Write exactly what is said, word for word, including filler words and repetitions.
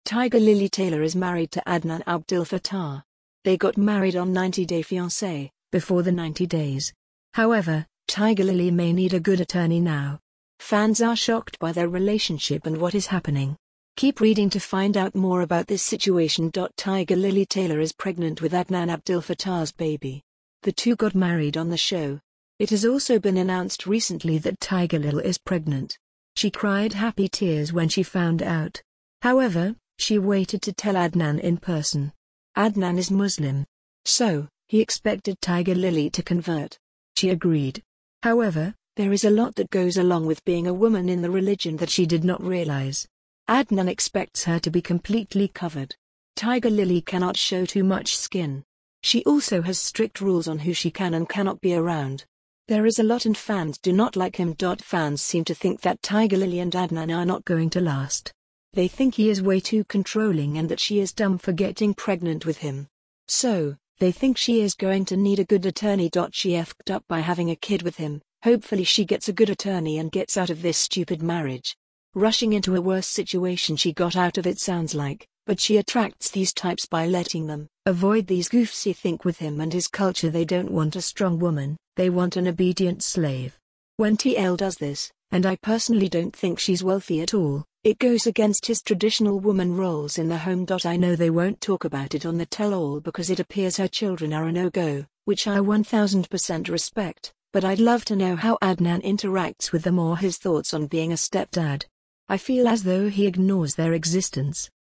Tiger Lily Taylor is married to Adnan Abdel Fattah. They got married on ninety day fiancé, before the ninety days. However, Tiger Lily may need a good attorney now. Fans are shocked by their relationship and what is happening. Keep reading to find out more about this situation. Tiger Lily Taylor is pregnant with Adnan Abdel Fattah's baby. The two got married on the show. It has also been announced recently that Tiger Lily is pregnant. She cried happy tears when she found out. However, she waited to tell Adnan in person. Adnan is Muslim, so he expected Tiger Lily to convert. She agreed. However, there is a lot that goes along with being a woman in the religion that she did not realize. Adnan expects her to be completely covered. Tiger Lily cannot show too much skin. She also has strict rules on who she can and cannot be around. There is a lot and fans do not like him. Fans seem to think that Tiger Lily and Adnan are not going to last. They think he is way too controlling and that she is dumb for getting pregnant with him. So, they think she is going to need a good attorney. She effed up by having a kid with him. Hopefully she gets a good attorney and gets out of this stupid marriage. Rushing into a worse situation she got out of, it sounds like, but she attracts these types by letting them avoid these goofs. He think with him and his culture they don't want a strong woman, they want an obedient slave. When T L does this, and I personally don't think she's wealthy at all, it goes against his traditional woman roles in the home. I know they won't talk about it on the tell-all because it appears her children are a no-go, which I one thousand percent respect, but I'd love to know how Adnan interacts with them or his thoughts on being a stepdad. I feel as though he ignores their existence.